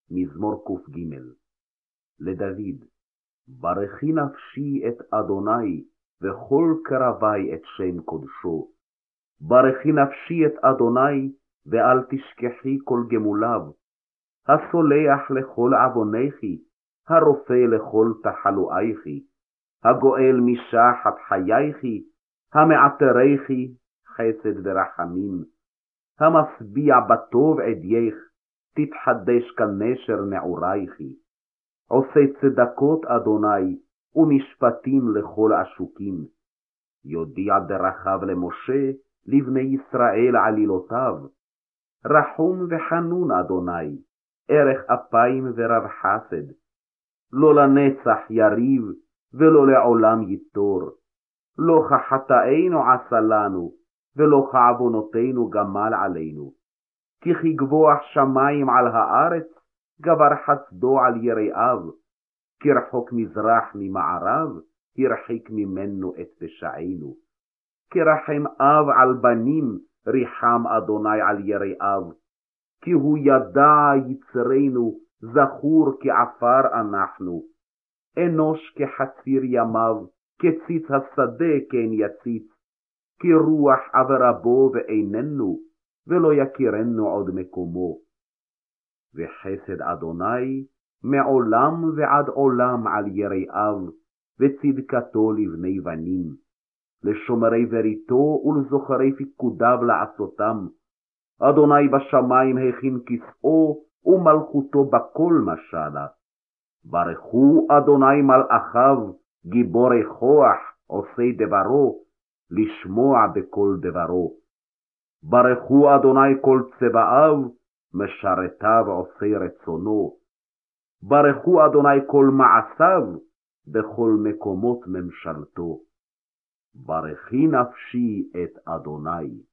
מזמור ק"ג. לדוד, ברכי נפשי את אדוני, וכל קרבי את שם קודשו. ברכי נפשי את אדוני, ואל תשכחי כל גמוליו. הסולח לכל עוונכי, הרופא לכל תחלואיכי, הגואל משחת חייכי, המעטריכי חסד ורחמים, המשביע בטוב עדייך, תתחדש כנשר נעורייכי. עושה צדקות אדוני, ומשפטים לכל עשוקים. יודיע דרכיו למשה, לבני ישראל עלילותיו. רחום וחנון אדוני, ערך אפיים ורב חסד. לא לנצח יריב, ולא לעולם יתור. לא כחטאינו עשה לנו, ולא כעוונותינו גמל עלינו. כי כגבוח שמים על הארץ, גבר חסדו על יראיו. כרחוק מזרח ממערב, הרחיק ממנו את פשענו. כרחם אב על בנים, ריחם אדוני על יראיו. כי הוא ידע יצרנו, זכור כעפר אנחנו. אנוש כחציר ימיו, כציץ השדה כן יציץ. כי רוח עברה בו ואיננו, ולא יכירנו עוד מקומו. וחסד אדוני מעולם ועד עולם על יראיו, וצדקתו לבני בנים. לשומרי בריתו ולזוכרי פקודיו לעשותם. אדוני בשמיים הכין כסאו, ומלכותו בכל משלה. ברכו אדוני מלאכיו, גיבורי כוח, עושי דברו, לשמוע בכל דברו. ברכו אדוני כל צבאיו, משרתיו עושי רצונו. ברכו אדוני כל מעשיו, בכל מקומות ממשלתו. ברכי נפשי את אדוני.